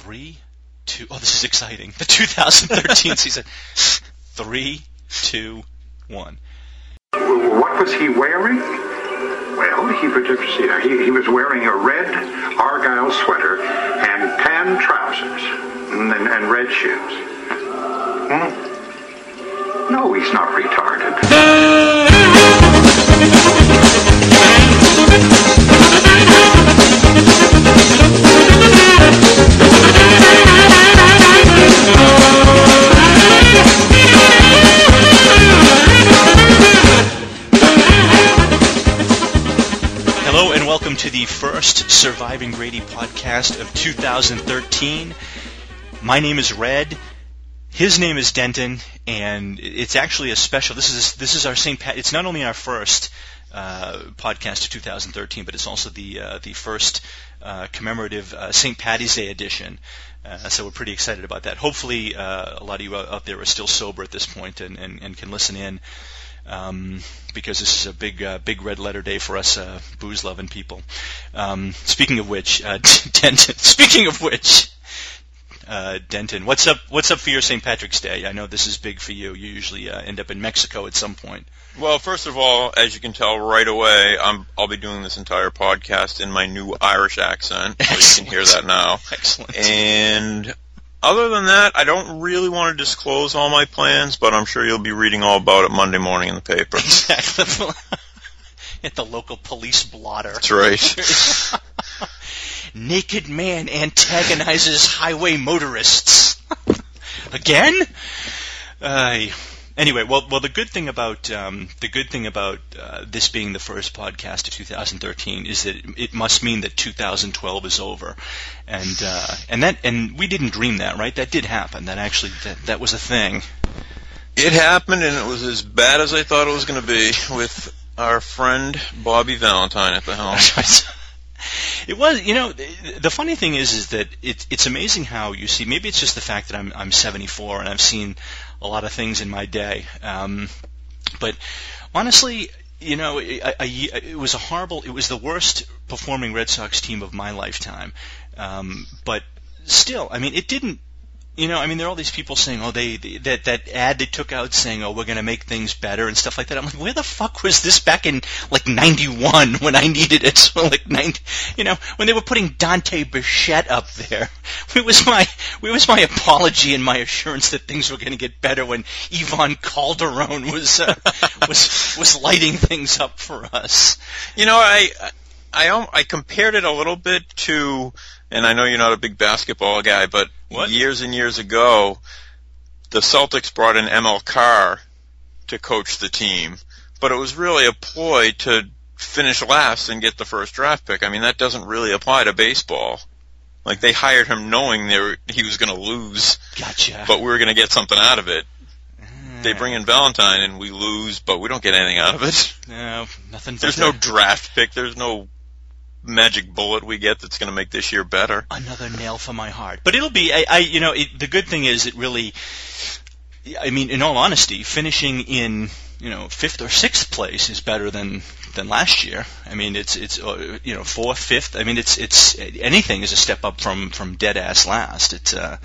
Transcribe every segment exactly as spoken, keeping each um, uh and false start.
Three, two, oh, this is exciting. The two thousand thirteen season. Three, two, one. What was he wearing? Well, he, he, he was wearing a red Argyle sweater and tan trousers and, and red shoes. Hmm? No, he's not retarded. Hello and welcome to the first Surviving Grady podcast of two thousand thirteen. My name is Red. His name is Denton, and it's actually a special. This is this is our Saint Pat. It's not only our first uh, podcast of two thousand thirteen, but it's also the uh, the first uh, commemorative uh, Saint Paddy's Day edition. Uh, so we're pretty excited about that. Hopefully, uh, a lot of you out there are still sober at this point and, and, and can listen in. Um, because this is a big, uh, big red letter day for us uh, booze-loving people. Um, speaking of which, uh, Denton. Speaking of which, uh, Denton, what's up? What's up for your Saint Patrick's Day? I know this is big for you. You usually uh, end up in Mexico at some point. Well, first of all, as you can tell right away, I'm, I'll be doing this entire podcast in my new Irish accent, so Excellent. You can hear that now. Excellent. And other than that, I don't really want to disclose all my plans, but I'm sure you'll be reading all about it Monday morning in the paper. Exactly. At the local police blotter. That's right. Naked man antagonizes highway motorists. Again? Uh, anyway, well, well, the good thing about um, the good thing about uh, this being the first podcast of two thousand thirteen is that it, it must mean that two thousand twelve is over, and uh, and that and we didn't dream that, right? That did happen. That actually that that was a thing. It happened, and it was as bad as I thought it was going to be with our friend Bobby Valentine at the helm. It was, you know, the, the funny thing is, is that it, it's amazing how you see. Maybe it's just the fact that I'm I'm seventy-four and I've seen a lot of things in my day. Um, but honestly, you know, I, I, it was a horrible. It was the worst performing Red Sox team of my lifetime. Um, but still, I mean, it didn't. You know, I mean, there are all these people saying, "Oh, they, they that that ad they took out saying, oh, we're going to make things better and stuff like that." I'm like, where the fuck was this back in like ninety-one when I needed it? So like ninety, you know, when they were putting Dante Bichette up there, it was my it was my apology and my assurance that things were going to get better when Ivan Calderon was uh, was was lighting things up for us. You know, I I I compared it a little bit to. And I know you're not a big basketball guy, but what? years and years ago, the Celtics brought in M L Carr to coach the team, but it was really a ploy to finish last and get the first draft pick. I mean, that doesn't really apply to baseball. Like, they hired him knowing they were, he was going to lose, gotcha. But we were going to get something out of it. Mm. They bring in Valentine, and we lose, but we don't get anything out of it. No, nothing. There's no draft pick. There's no magic bullet we get that's going to make this year better. Another nail for my heart. But it'll be, I, I you know, it, the good thing is it really, I mean, in all honesty, finishing in, you know, fifth or sixth place is better than, than last year. I mean, it's, it's, uh, you know, fourth, fifth. I mean, it's, it's, anything is a step up from, from dead ass last. It's, uh,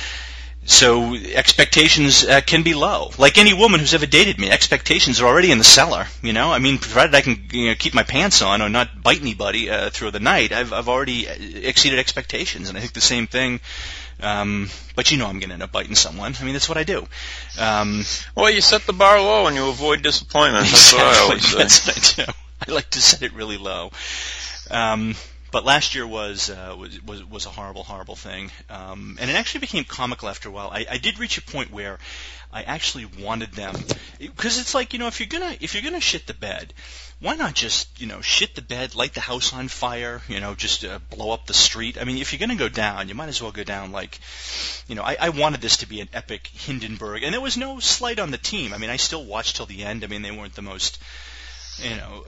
So expectations uh, can be low. Like any woman who's ever dated me, expectations are already in the cellar. You know, I mean, provided I can you know, keep my pants on or not bite anybody uh, through the night, I've I've already exceeded expectations. And I think the same thing. Um, but you know, I'm going to end up biting someone. I mean, that's what I do. Um, well, you set the bar low and you avoid disappointment. That's exactly, what I always say. That's what I do. I like to set it really low. Um, But last year was, uh, was was was a horrible, horrible thing, um, and it actually became comical after a while. I, I did reach a point where I actually wanted them, because it's like, you know, if you're gonna if you're gonna shit the bed, why not just, you know, shit the bed, light the house on fire, you know, just uh, blow up the street. I mean, if you're gonna go down, you might as well go down like, you know, I, I wanted this to be an epic Hindenburg, and there was no slight on the team. I mean, I still watched till the end. I mean, they weren't the most, you know,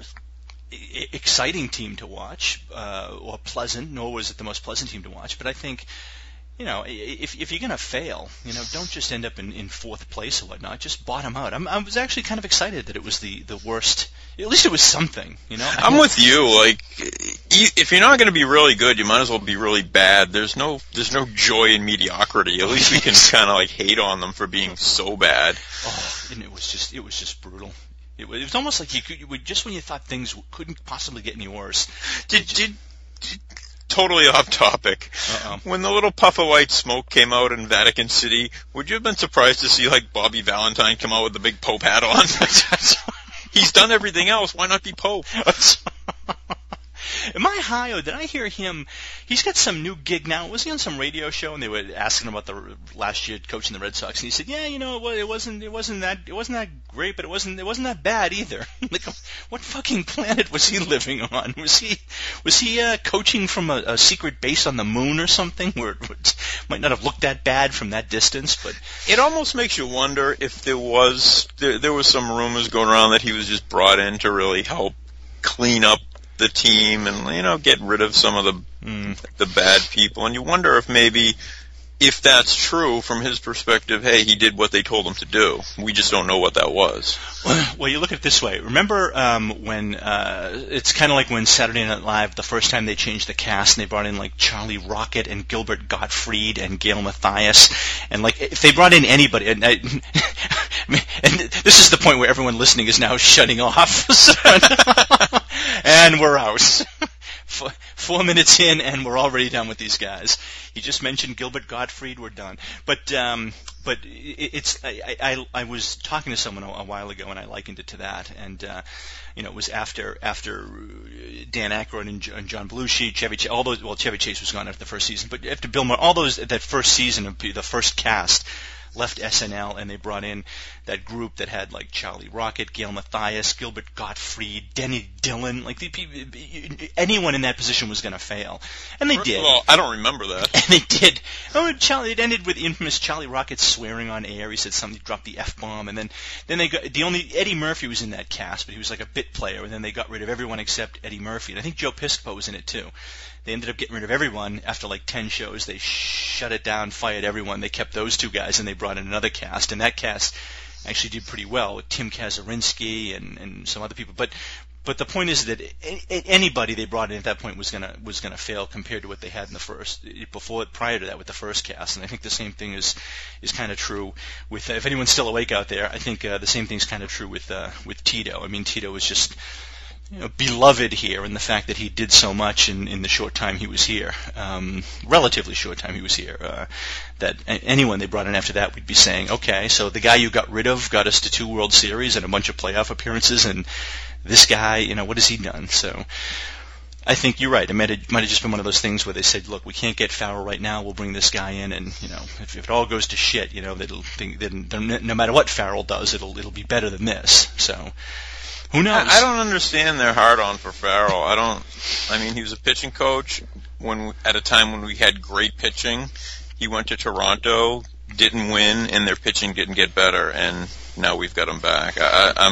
exciting team to watch, uh, or pleasant, nor was it the most pleasant team to watch, but I think, you know, if if you're going to fail, you know, don't just end up in, in fourth place or whatnot. Just bottom out. I'm, I was actually kind of excited that it was the, the worst. At least it was something, you know. I'm with you. Like, if you're not going to be really good, you might as well be really bad. There's no there's no joy in mediocrity. At least we can kind of like hate on them for being so bad. Oh, and it was just it was just brutal. It was, it was almost like you could, you would, just when you thought things couldn't possibly get any worse. Did did. did Totally off topic. Uh-oh. When the little puff of white smoke came out in Vatican City, would you have been surprised to see like Bobby Valentine come out with the big Pope hat on? He's done everything else. Why not be Pope? Am I high, or did I hear him? He's got some new gig now. Was he on some radio show, and they were asking him about the last year coaching the Red Sox, and he said, "Yeah, you know, it wasn't, it wasn't that, it wasn't that great, but it wasn't, it wasn't that bad either." Like, what fucking planet was he living on? Was he, was he uh, coaching from a, a secret base on the moon or something, where it might not have looked that bad from that distance? But it almost makes you wonder if there was, there, there was some rumors going around that he was just brought in to really help clean up the team and, you know, get rid of some of the mm. the bad people. And you wonder if maybe, if that's true from his perspective, hey, he did what they told him to do. We just don't know what that was. Well, you look at it this way. Remember um, when uh, it's kind of like when Saturday Night Live, the first time they changed the cast and they brought in like Charlie Rocket and Gilbert Gottfried and Gail Mathias, and like if they brought in anybody, and, I, and this is the point where everyone listening is now shutting off. And we're out. Four, four minutes in, and we're already done with these guys. He just mentioned Gilbert Gottfried. We're done. But um, but it, it's I, I I was talking to someone a, a while ago, and I likened it to that. And uh, you know, it was after after Dan Aykroyd and, and John Belushi, Chevy Chase, all those. Well, Chevy Chase was gone after the first season, but after Bill Maher, all those that first season of the first cast left S N L, and they brought in that group that had like Charlie Rocket, Gail Mathias, Gilbert Gottfried, Denny Dillon. Like the, anyone in that position was going to fail, and they did. Well, I don't remember that. And they did. Oh, Charlie! It ended with infamous Charlie Rocket swearing on air. He said something, he dropped the F bomb, and then then they got the only Eddie Murphy was in that cast, but he was like a bit player, and then they got rid of everyone except Eddie Murphy, and I think Joe Piscopo was in it too. They ended up getting rid of everyone after like ten shows. They shut it down, fired everyone. They kept those two guys, and they brought in another cast. And that cast actually did pretty well with Tim Kazurinsky and, and some other people. But but the point is that anybody they brought in at that point was gonna was gonna fail compared to what they had in the first before prior to that with the first cast. And I think the same thing is is kind of true with uh, if anyone's still awake out there. I think uh, the same thing's kind of true with uh, with Tito. I mean, Tito was just, you know, beloved here in the fact that he did so much in, in the short time he was here, um, relatively short time he was here, uh, that anyone they brought in after that would be saying, okay, so the guy you got rid of got us to two World Series and a bunch of playoff appearances, and this guy, you know, what has he done? So I think you're right. It might have, might have just been one of those things where they said, look, we can't get Farrell right now. We'll bring this guy in, and, you know, if, if it all goes to shit, you know, that'll, then no matter what Farrell does, it'll it'll be better than this. So who knows? I, I don't understand their hard on for Farrell. I don't. I mean, he was a pitching coach when we, at a time when we had great pitching. He went to Toronto, didn't win, and their pitching didn't get better, and now we've got him back. I, I'm.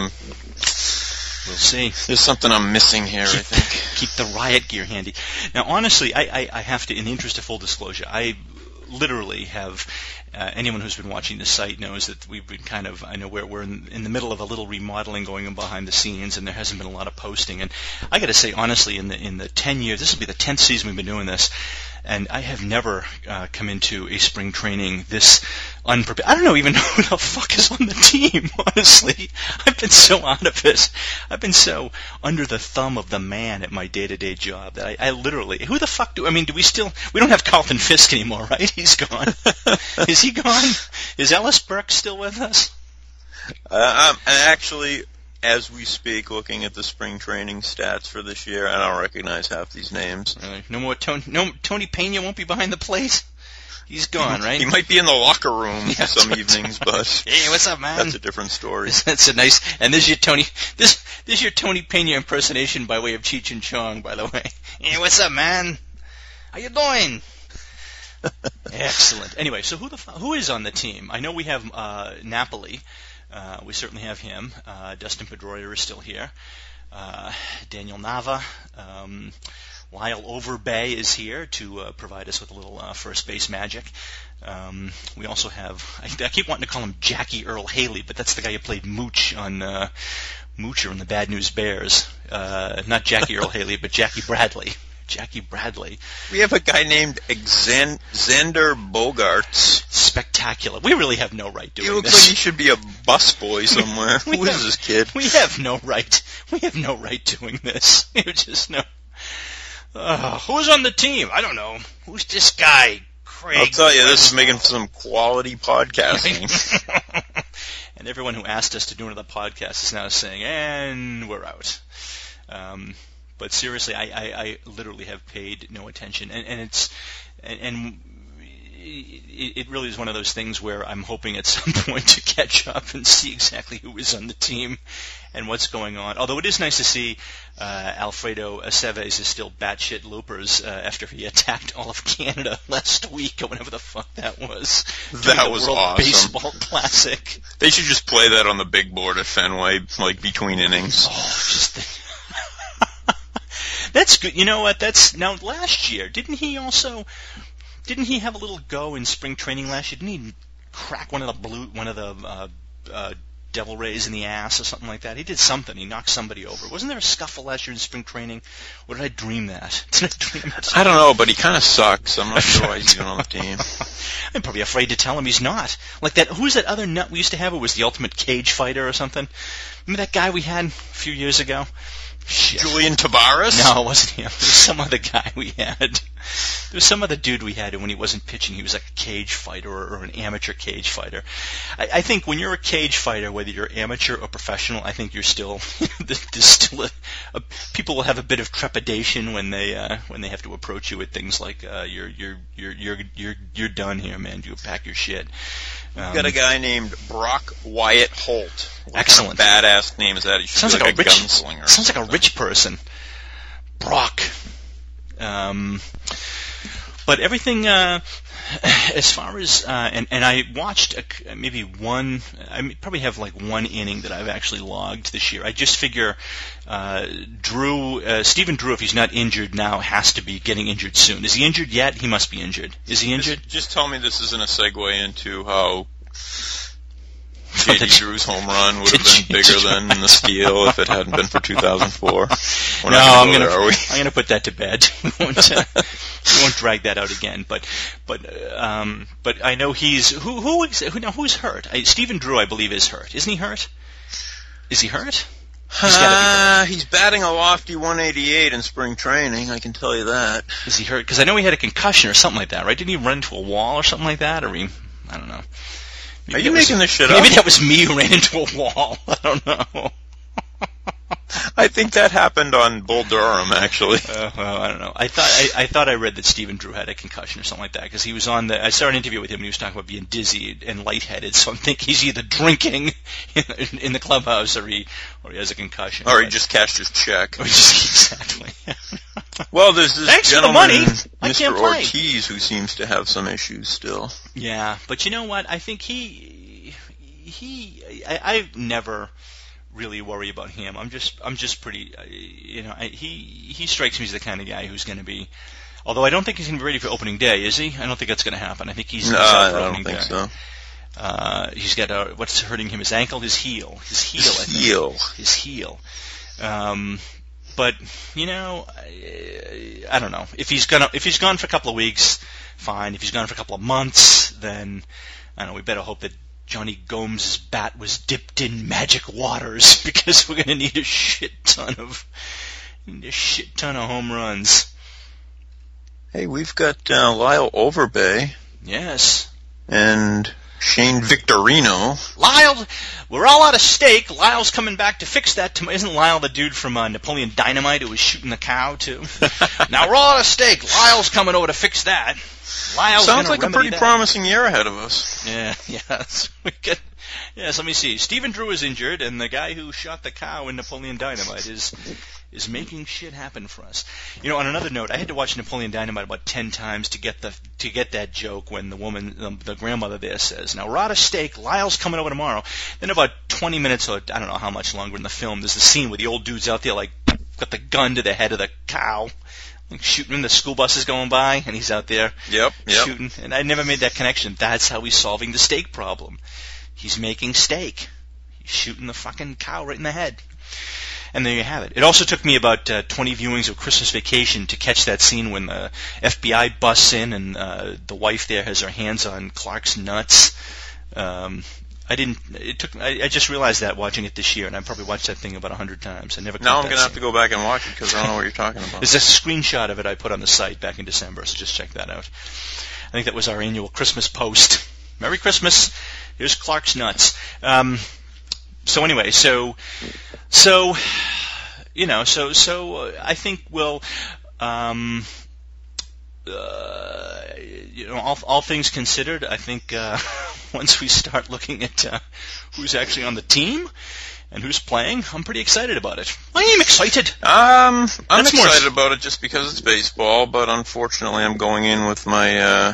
We'll see. There's something I'm missing here, keep, I think. Keep the riot gear handy. Now, honestly, I, I, I have to, in the interest of full disclosure, I literally have, uh, anyone who's been watching the site knows that we've been kind of, I know we're, we're in, in the middle of a little remodeling going on behind the scenes, and there hasn't been a lot of posting. And I got to say, honestly, in the in the ten years, this will be the tenth season we've been doing this, and I have never uh, come into a spring training this unprepared. I don't know even know who the fuck is on the team, honestly. I've been so out of it. I've been so under the thumb of the man at my day-to-day job that I, I literally, who the fuck do, I mean, do we still, we don't have Carlton Fisk anymore, right? He's gone. Is he gone? Is Ellis Burke still with us? Uh, I'm actually, as we speak, looking at the spring training stats for this year. I don't recognize half these names. Uh, no more Tony. No, Tony Pena won't be behind the plate. He's gone, right? He might be in the locker room yeah, some evenings, but hey, what's up, man? That's a different story. That's a nice. And this is your Tony. This this is your Tony Pena impersonation by way of Cheech and Chong, by the way. Hey, what's up, man? How you doing? Excellent. Anyway, so who the who is on the team? I know we have uh, Napoli. Uh, we certainly have him. Uh, Dustin Pedroia is still here. Uh, Daniel Nava. Um, Lyle Overbay is here to uh, provide us with a little uh, first base magic. Um, we also have, I, I keep wanting to call him Jackie Earl Haley, but that's the guy who played Mooch on uh, Moocher in the Bad News Bears. Uh, not Jackie Earl Haley, but Jackie Bradley. Jackie Bradley. We have a guy named Xan- Xander Bogarts. Spectacular. We really have no right doing he looks this. like he should be a busboy somewhere. Who have, is this kid? We have no right. We have no right doing this. We just no. Uh, who's on the team? I don't know. Who's this guy? Craig. I'll tell you, this is making some quality podcasting. And everyone who asked us to do another podcast is now saying, and we're out. Um, but seriously, I, I, I literally have paid no attention. And, and it's, and, and it, it really is one of those things where I'm hoping at some point to catch up and see exactly who is on the team and what's going on. Although it is nice to see uh, Alfredo Aceves is still batshit loopers uh, after he attacked all of Canada last week or whenever the fuck that was. That was World awesome. Baseball Classic. They should just play that on the big board at Fenway, like between innings. Oh, just the... That's good. You know what? That's now last year. Didn't he also? Didn't he have a little go in spring training last year? Didn't he crack one of the blue, one of the uh, uh, Devil Rays in the ass or something like that? He did something. He knocked somebody over. Wasn't there a scuffle last year in spring training? Or did I dream that? Did I dream it? I don't know, but he kind of sucks. I'm not sure why he's even on the team. I'm probably afraid to tell him he's not. Like that. Who's that other nut we used to have? Who was the ultimate cage fighter or something? Remember that guy we had a few years ago? Shit. Julian Tavares? No, it wasn't him. It was some other guy we had. There was some other dude we had, and when he wasn't pitching, he was like a cage fighter or, or an amateur cage fighter. I, I think when you're a cage fighter, whether you're amateur or professional, I think you're still there's still a, a, people will have a bit of trepidation when they uh, when they have to approach you with things like uh, you're you're you're you're you're you're done here, man. You pack your shit. Um, We've got a guy named Brock Wyatt Holt. What Excellent. Kind of badass name is that? He should sounds be like, like a rich gunslinger. Sounds like a rich person. Brock. Um, but everything, uh, as far as, uh, and, and I watched a, maybe one, I probably have like one inning that I've actually logged this year. I just figure uh, Drew, uh, Stephen Drew, if he's not injured now, has to be getting injured soon. Is he injured yet? He must be injured. Is he injured? Just, just tell me this isn't a segue into how J D Drew's home run would have been bigger than the steal if it hadn't been for two thousand four. We're no, not I'm gonna gonna go there, are we? I'm gonna put that to bed. we, won't, uh, we won't drag that out again. But but um but I know he's who who, is, who now who's hurt? I, Stephen Drew, I believe, is hurt. Isn't he hurt? Is he hurt? He's gotta be hurt. Uh, he's batting a lofty one eighty-eight in spring training. I can tell you that. Is he hurt? Because I know he had a concussion or something like that, right? Didn't he run into a wall or something like that? Or he, I don't know. Maybe Are you was, making this shit maybe up? Maybe that was me who ran into a wall. I don't know. I think that happened on Bull Durham, actually. Uh, well, I don't know. I thought I, I thought I read that Stephen Drew had a concussion or something like that because he was on the. I saw an interview with him and he was talking about being dizzy and lightheaded. So I'm thinking he's either drinking in, in the clubhouse or he or he has a concussion. Or he but, just cashed his check. Or he just, exactly. Well, there's this Thanks for the gentleman, money. I Mister can't play. Ortiz, who seems to have some issues still. Yeah, but you know what? I think he he I, I've never really worry about him. I'm just I'm just pretty uh, you know I, he he strikes me as the kind of guy who's going to be. Although I don't think he's going to be ready for opening day, is he? I don't think that's going to happen. I think he's, No, he's out I for don't opening think day. so. Uh, he's got a, what's hurting him? His ankle, his heel, his heel. I think. Heel. His heel. Um, but you know, I, I don't know if he's gonna if he's gone for a couple of weeks, fine. If he's gone for a couple of months, then I don't know. We better hope that Johnny Gomes' bat was dipped in magic waters because we're going to need a shit ton of need a shit ton of home runs. Hey, we've got uh, Lyle Overbay Yes. and Shane Victorino. Lyle, we're all out of steak. Lyle's coming back to fix that. Tom- Isn't Lyle the dude from uh, Napoleon Dynamite who was shooting the cow too? Now we're all out of steak. Lyle's coming over to fix that. Lyle's Sounds gonna like a remedy pretty that. promising year ahead of us. Yeah, yes. We could, yes, let me see. Stephen Drew is injured, and the guy who shot the cow in Napoleon Dynamite is is making shit happen for us. You know, on another note, I had to watch Napoleon Dynamite about ten times to get the to get that joke when the woman, the, the grandmother there says, "Now we're out of steak. Lyle's coming over tomorrow." Then about twenty minutes, or I don't know how much longer in the film, there's the scene where the old dude's out there like got the gun to the head of the cow. Like shooting when the school bus is going by, and he's out there yep, yep. shooting. And I never made that connection. That's how he's solving the steak problem. He's making steak. He's shooting the fucking cow right in the head. And there you have it. It also took me about uh, twenty viewings of Christmas Vacation to catch that scene when the F B I busts in and uh, the wife there has her hands on Clark's nuts. Um, I didn't. It took. I, I just realized that watching it this year, and I probably watched that thing about a hundred times. I never. Now I'm going to have to go back and watch it because I don't know what you're talking about. There's a screenshot of it I put on the site back in December, so just check that out. I think that was our annual Christmas post. Merry Christmas. Here's Clark's nuts. Um, so anyway, so so you know, so so uh, I think we'll. Um, Uh, you know, all, all things considered, I think uh, once we start looking at uh, who's actually on the team and who's playing, I'm pretty excited about it. I am excited. Um, I'm That's excited more... about it just because it's baseball, but unfortunately, I'm going in with my uh,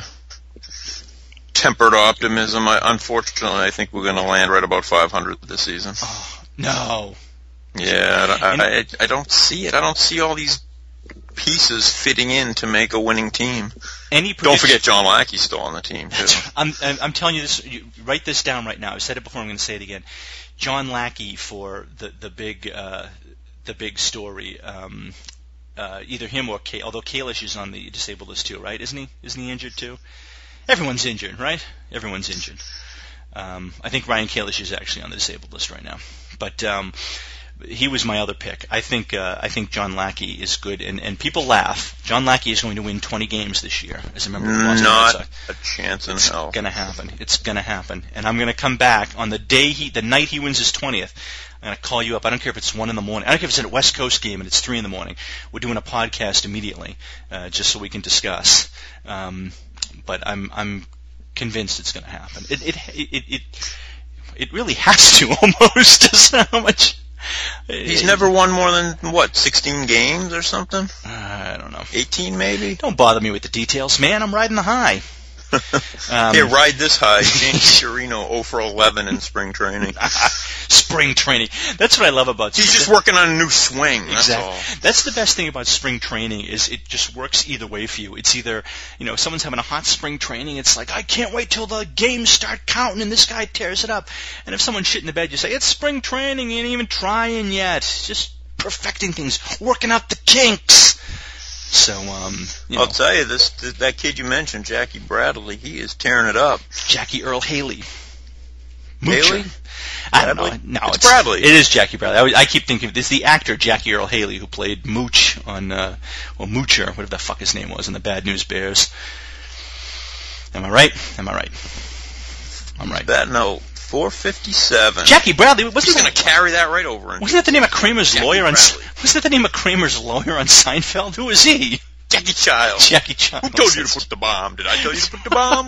tempered optimism. I, unfortunately, I think we're going to land right about five hundred this season. Oh, no. Yeah, I, I, I, I don't see it. I don't see all these pieces fitting in to make a winning team. Any Don't forget John Lackey's still on the team, too. I'm, I'm telling you this. You write this down right now. I said it before. I'm going to say it again. John Lackey for the the big uh, the big story. Um, uh, either him or Kay. Although Kalish is on the disabled list too, right? Isn't he? Isn't he injured too? Everyone's injured, right? Everyone's injured. Um, I think Ryan Kalish is actually on the disabled list right now, but. Um, He was my other pick. I think uh, I think John Lackey is good, and, and people laugh. John Lackey is going to win twenty games this year as a member of the Boston Red Sox. Not a chance in it's hell. It's going to happen. It's going to happen, and I'm going to come back on the day he, the night he wins his twentieth. I'm going to call you up. I don't care if it's one in the morning. I don't care if it's a West Coast game and it's three in the morning. We're doing a podcast immediately, uh, just so we can discuss. Um, but I'm I'm convinced it's going to happen. It it it it it really has to almost. How much? He's never won more than, what, sixteen games or something? Uh, I don't know. eighteen maybe? Don't bother me with the details, man. I'm riding the high. Um, Here, ride this high. James Chirino oh for eleven in spring training. Spring training. That's what I love about He's spring. just working on a new swing. That's exactly. all. That's the best thing about spring training is it just works either way for you. It's either, you know, someone's having a hot spring training, it's like, I can't wait till the games start counting and this guy tears it up. And if someone's shit in the bed, you say, it's spring training, you ain't even trying yet. Just perfecting things, working out the kinks. So, um, you know. I'll tell you, this that kid you mentioned, Jackie Bradley, he is tearing it up. Jackie Earl Haley. Haley? Moocher. I don't know. No, it's, it's Bradley. It is Jackie Bradley. I, always, I keep thinking it's the actor Jackie Earl Haley who played Mooch on, uh, well, Moocher, whatever the fuck his name was, in the Bad News Bears. Am I right? Am I right? I'm right. That note. four fifty-seven. Jackie Bradley, wasn't He's that, going to carry that right over. Wasn't that the name of Kramer's Jackie lawyer on? Bradley. Wasn't that the name of Kramer's lawyer on Seinfeld? Who was he? Jackie Childs. Jackie Childs. Who told you to put the bomb? Did I tell you to put the bomb?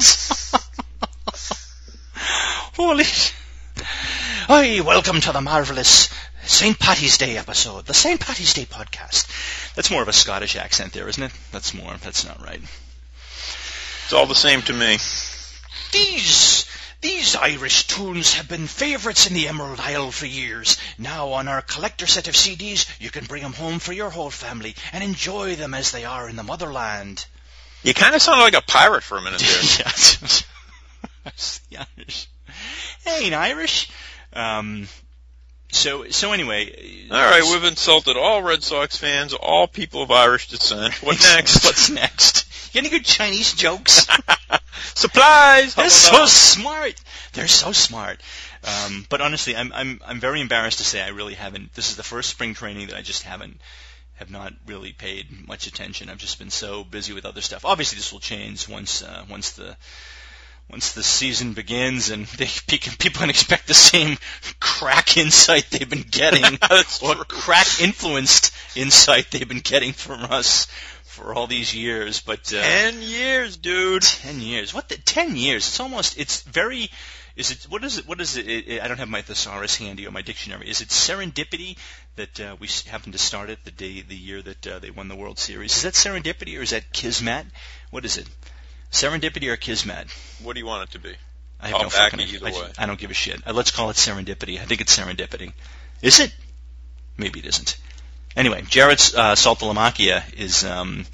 Holy. Hi, welcome to the marvelous Saint Patty's Day episode, the Saint Patty's Day podcast. That's more of a Scottish accent there, isn't it? That's more. That's not right. It's all the same to me. These these Irish tunes have been favourites in the Emerald Isle for years. Now on our collector set of C Ds, you can bring them home for your whole family and enjoy them as they are in the motherland. You kind of sounded like a pirate for a minute there. Yes. The Irish. Hey, ain't Irish. Um, so, so anyway. All right, we've insulted all Red Sox fans, all people of Irish descent. What next? What's next? You any good Chinese jokes? Supplies. They're so smart. They're so smart. Um, but honestly, I'm I'm I'm very embarrassed to say I really haven't. This is the first spring training that I just haven't have not really paid much attention. I've just been so busy with other stuff. Obviously, this will change once uh, once the once the season begins, and they, people can expect the same crack insight they've been getting, or true. crack influenced insight they've been getting from us for all these years. But uh, ten years, dude. Ten years. What? The, ten years? It's almost. It's very. Is it? What is it? What is it? it, it I don't have my thesaurus handy or my dictionary. Is it serendipity that uh, we happened to start it the day, the year that uh, they won the World Series? Is that serendipity or is that kismet? What is it? Serendipity or kismet? What do you want it to be? I have I'll no back fucking. it either I, way. I don't give a shit. Uh, let's call it serendipity. I think it's serendipity. Is it? Maybe it isn't. anyway, Jared uh, Saltalamacchia is. Um,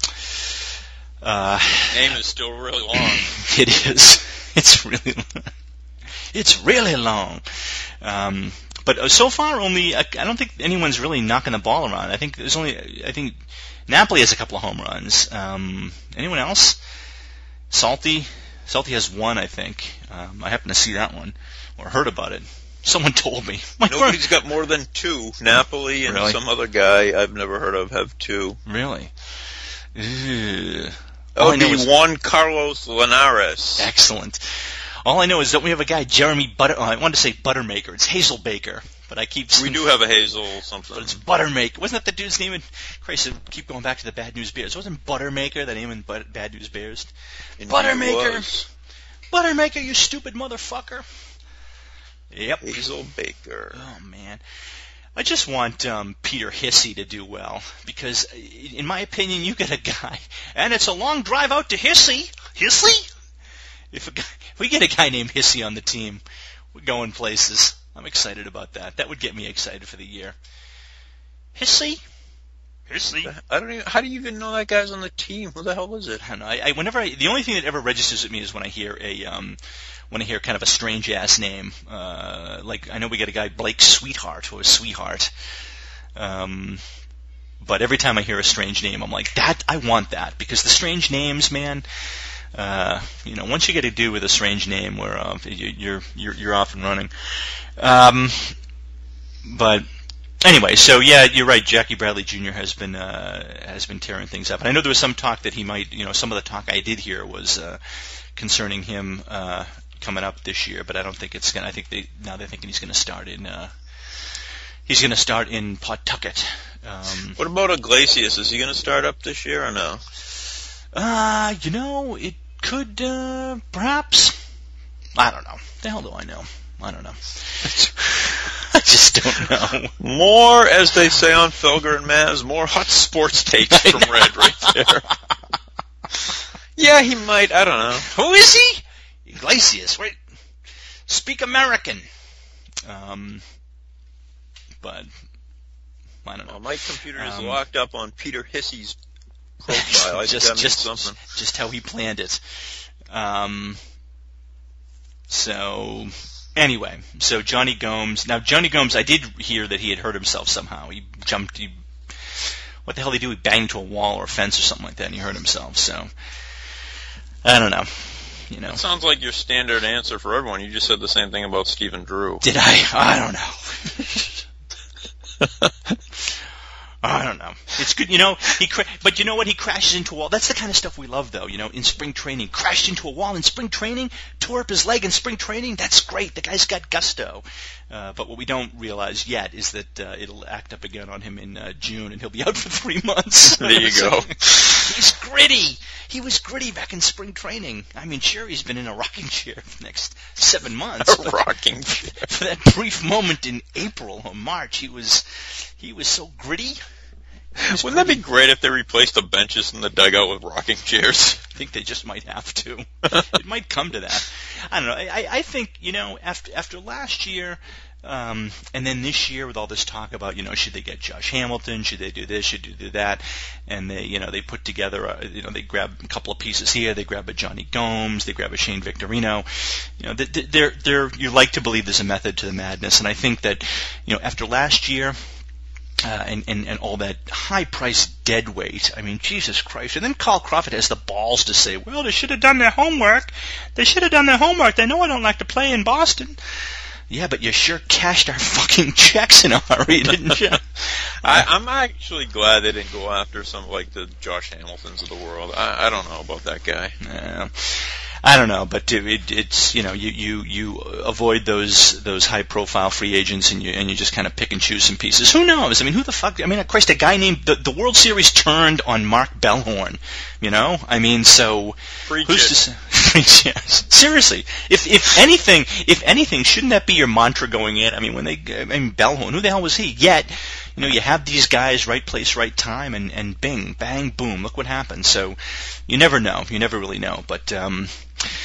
uh, Name is still really long. It is. It's really. It's really long. Um, but so far, only I don't think anyone's really knocking the ball around. I think there's only. I think Napoli has a couple of home runs. Um, anyone else? Salty. Salty has one, I think. Um, I happened to see that one or heard about it. Someone told me. My Nobody's got more than two. Napoli and really? some other guy I've never heard of have two. Really? Ugh. Oh, the Juan Carlos Linares. Excellent. All I know is that we have a guy, Jeremy Butter. Oh, I wanted to say Buttermaker. It's Hazel Baker, but I keep. We do have a Hazel something. But it's Buttermaker. Wasn't that the dude's name? In, Christ, I keep going back to the Bad News Bears. Wasn't Buttermaker the name in Bad News Bears? Indeed Buttermaker. Buttermaker, you stupid motherfucker. Yep. Hazel Baker. Oh man. I just want um, Peter Hissey to do well because, in my opinion, you get a guy, and it's a long drive out to Hissey. Hissey? If, a guy, if we get a guy named Hissey on the team, we're going places. I'm excited about that. That would get me excited for the year. Hissey? Hissey? I don't even. How do you even know that guy's on the team? Who the hell is it? I don't know. I, I whenever I, the only thing that ever registers with me is when I hear a um, when I hear kind of a strange ass name. Uh, like I know we got a guy Blake Sweetheart or Sweetheart. Um, but every time I hear a strange name, I'm like, that I want that because the strange names, man. Uh, you know, once you get a dude with a strange name, where uh, you're you're you're off and running. Um, but anyway, so yeah, you're right. Jackie Bradley Junior has been uh, has been tearing things up, and I know there was some talk that he might. You know, some of the talk I did hear was uh, concerning him uh, coming up this year, but I don't think it's gonna. I think they now they're thinking he's going to start in. Uh, he's going to start in Pawtucket. Um, what about Iglesias? Is he going to start up this year or no? Uh, you know, it could, uh, perhaps. I don't know. The hell do I know? I don't know. I just don't know. More, as they say on Felger and Maz, more hot sports takes from Red right there. Yeah, he might. I don't know. Who is he? Iglesias, right? Speak American. Um, but, I don't know. Well, my computer is um, locked up on Peter Hissey's profile. I just, think that just, something. just how he planned it. Um, so, anyway, so Johnny Gomes. Now, Johnny Gomes, I did hear that he had hurt himself somehow. He jumped, he, what the hell did he do? He banged into a wall or a fence or something like that, and he hurt himself. So, I don't know. You know. That sounds like your standard answer for everyone. You just said the same thing about Stephen Drew. Did I? I don't know. I don't know. It's good, you know. He, cra- but you know what? He crashes into a wall. That's the kind of stuff we love, though. You know, in spring training, crashed into a wall in spring training, tore up his leg in spring training. That's great. The guy's got gusto. Uh, but what we don't realize yet is that uh, it'll act up again on him in uh, June, and he'll be out for three months. There you go. He's gritty. He was gritty back in spring training. I mean, sure, he's been in a rocking chair for the next seven months. A rocking chair. For that brief moment in April or March, he was he was so gritty. Was Wouldn't gritty. that be great if they replaced the benches in the dugout with rocking chairs? I think they just might have to. It might come to that. I don't know. I, I think, you know, after after last year, um, and then this year with all this talk about, you know, should they get Josh Hamilton? Should they do this? Should they do that? And they, you know, they put together, a, you know, they grab a couple of pieces here. They grab a Johnny Gomes. They grab a Shane Victorino. You know, they're, they're, you like to believe there's a method to the madness. And I think that, you know, after last year, Uh, and, and, and all that high-priced dead weight. I mean, Jesus Christ. And then Carl Crawford has the balls to say, well, they should have done their homework. They should have done their homework. They know I don't like to play in Boston. Yeah, but you sure cashed our fucking checks in a hurry, didn't you? I, I'm actually glad they didn't go after some like the Josh Hamiltons of the world. I, I don't know about that guy. Uh, I don't know, but it, it's, you know, you, you, you avoid those those high profile free agents and you and you just kind of pick and choose some pieces. Who knows? I mean, who the fuck? I mean, Christ, a guy named the, the World Series turned on Mark Bellhorn. You know, I mean, so Preach who's it. to say? Seriously, if if anything, if anything, shouldn't that be your mantra going in? I mean, when they, I mean, Bellhorn, who the hell was he? Yet, you know, you have these guys, right place, right time, and and bing, bang, boom, look what happens. So you never know, you never really know, but. um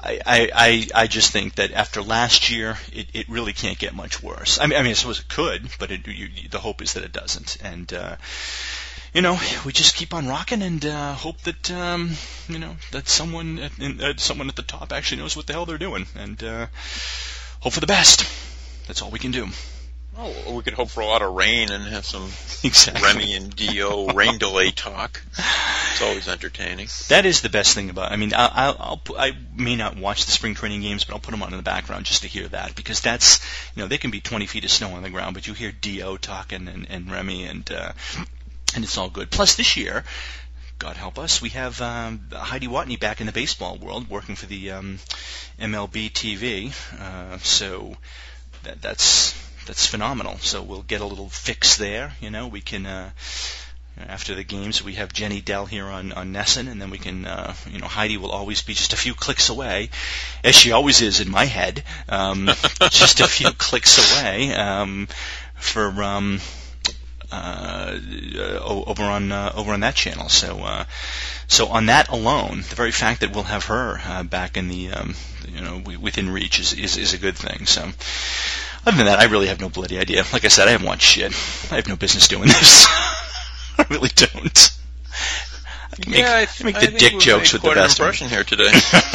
I, I, I just think that after last year, it, it really can't get much worse. I mean, I mean, I suppose it could, but it, you, the hope is that it doesn't. And, uh, you know, we just keep on rocking and uh, hope that, um, you know, that someone at, in, uh, someone at the top actually knows what the hell they're doing. And uh, hope for the best. That's all we can do. Oh, we could hope for a lot of rain and have some exactly. Remy and Dio rain delay talk. It's always entertaining. That is the best thing about. I mean, I'll, I'll, I'll I may not watch the spring training games, but I'll put them on in the background just to hear that, because that's, you know, they can be twenty feet of snow on the ground, but you hear Dio talking and, and Remy, and uh, and it's all good. Plus, this year, God help us, we have um, Heidi Watney back in the baseball world, working for the um, M L B T V. Uh, so that, that's. That's phenomenal. So we'll get a little fix there. You know, we can, uh, after the games, we have Jenny Dell here on, on Nesson, and then we can, uh, you know, Heidi will always be just a few clicks away, as she always is in my head, um, just a few clicks away um, for um, uh, over on uh, over on that channel. So, uh, so on that alone, the very fact that we'll have her uh, back in the, um, you know, within reach is, is is a good thing. So. Other than that, I really have no bloody idea. Like I said, I haven't watched shit. I have no business doing this. I really don't. I can make, yeah, I, I make I the think dick we've jokes made with quite the an best. Impression here today.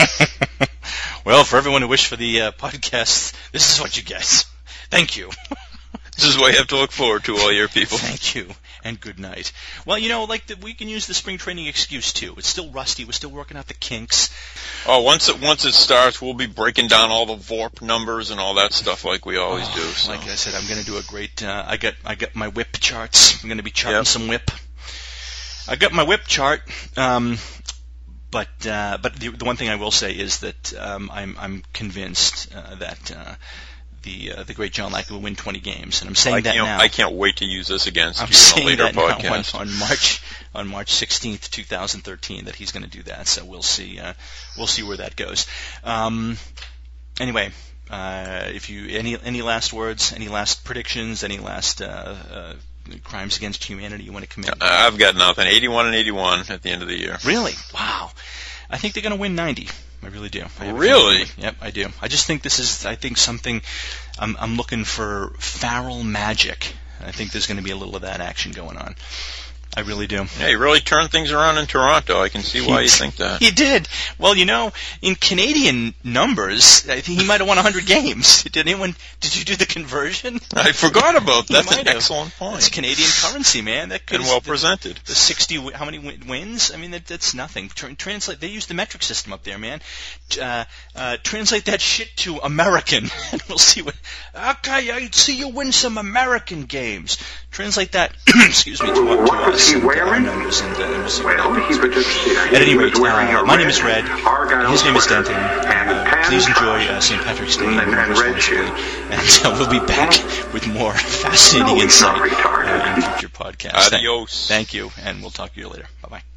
Well, for everyone who wished for the uh, podcast, this is what you get. Thank you. This is what you have to look forward to all year, people. Thank you, and good night. Well, you know, like the, we can use the spring training excuse too. It's still rusty. We're still working out the kinks. Oh, once it once it starts, we'll be breaking down all the V O R P numbers and all that stuff like we always oh, do. So. Like I said, I'm going to do a great. Uh, I got I got my whip charts. I'm going to be charting yep. some whip. I got my whip chart. Um, but uh, but the, the one thing I will say is that um, I'm I'm convinced uh, that. Uh, The uh, the great John Lackey will win twenty games, and I'm saying I that now. I can't wait to use this against I'm you in a later that podcast. Now on, on March on March sixteenth, twenty thirteen, that he's going to do that. So we'll see uh, we'll see where that goes. Um, anyway, uh, if you any any last words, any last predictions, any last uh, uh, crimes against humanity you want to commit? Uh, I've got nothing. eighty-one and eighty-one at the end of the year. Really? Wow. I think they're going to win ninety. I really do. I really? Yep, I do. I just think this is, I think something, I'm, I'm looking for Farrell magic. I think there's going to be a little of that action going on. I really do. Yeah, you really turned things around in Toronto. I can see why you think that. He did. Well, you know, in Canadian numbers, I think he might have won one hundred games. Did anyone? Did you do the conversion? I forgot about that. That's an have. excellent point. It's Canadian currency, man. That could and well the, presented. The sixty. How many wins? I mean, that, that's nothing. Tr- translate. They use the metric system up there, man. Uh, uh, translate that shit to American, and we'll see what. Okay, I see you win some American games. Translate that. excuse me. To, to what us. was he And, wearing? uh, numbers and, uh, and we'll see well, what he was just, uh, At any he rate, was wearing uh, a my red name is Red. Argyle His name is sweater Denton. and Uh, tan please enjoy uh, trousers Saint Patrick's Day and, and red shoes. And uh, we'll be back with more fascinating No, he's not insight retarded. uh, in future podcasts. Adios. Thank you, and we'll talk to you later. Bye-bye.